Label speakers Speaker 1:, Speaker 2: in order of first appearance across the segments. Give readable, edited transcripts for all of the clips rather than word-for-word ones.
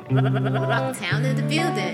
Speaker 1: Rocktown in the building.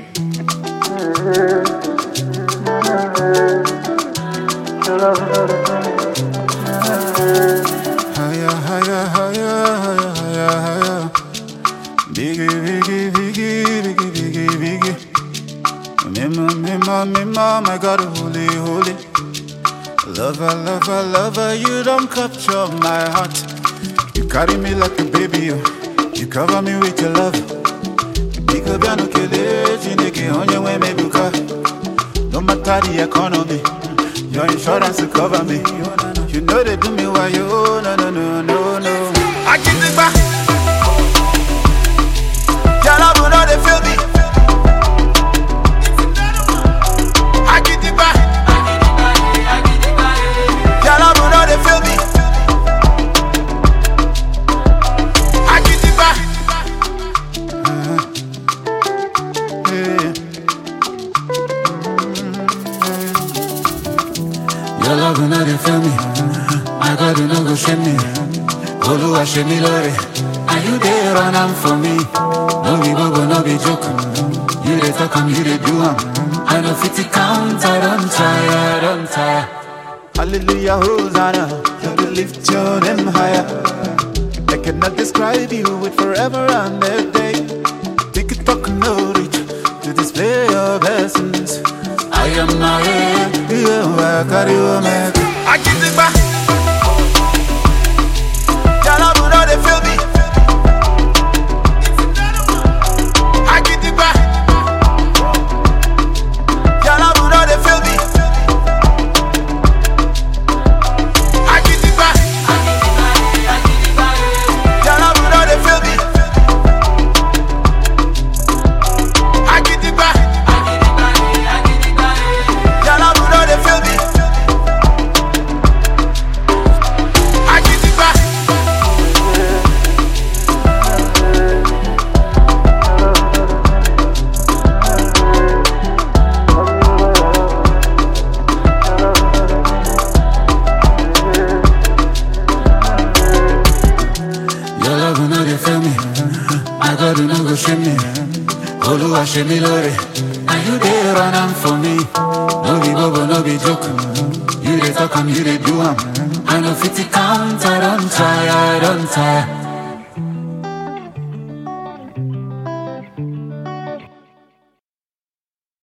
Speaker 2: Higher, higher, higher, higher, higher, higher. Biggie, biggie, biggie, biggie, biggie, biggie. Mima, my God, holy, holy. Lover, lover, lover, you don't capture my heart. You carry me like a baby, you cover me with your love. Bika biano kele, chineke onye we mebuka. No matter the economy, your insurance will cover me. You know they do me why you, no, no, no, no, no. I get it back. Your love will not feel me. I get it back. Your love will not feel me. I get it back. Your love will not feel me. My God, you know go shame me. Oluwa shame me, Lord. Are you there run am for me? No be bobo, no be joke. You dey talk am, you dey do am. I know 50 count, I don't tire. Hallelujah, Hosanna, you will lift your name higher. I cannot describe you with forever and a day. Take it talk no reach to display your blessings. I am my head, you are carry your man. I get it back. Your love will not feel me. I get it back. Your love will not feel me. I get it back. Your love will not feel me. I get it back. Your love will not feel me. I get it back. Your love will not feel me. My God, you know go shame me. Oluwa shame me, Lord. Are you there run am for me? No be bobo, no be joke. You dey talk am, you dey do am. I know 50 count, I don't tire.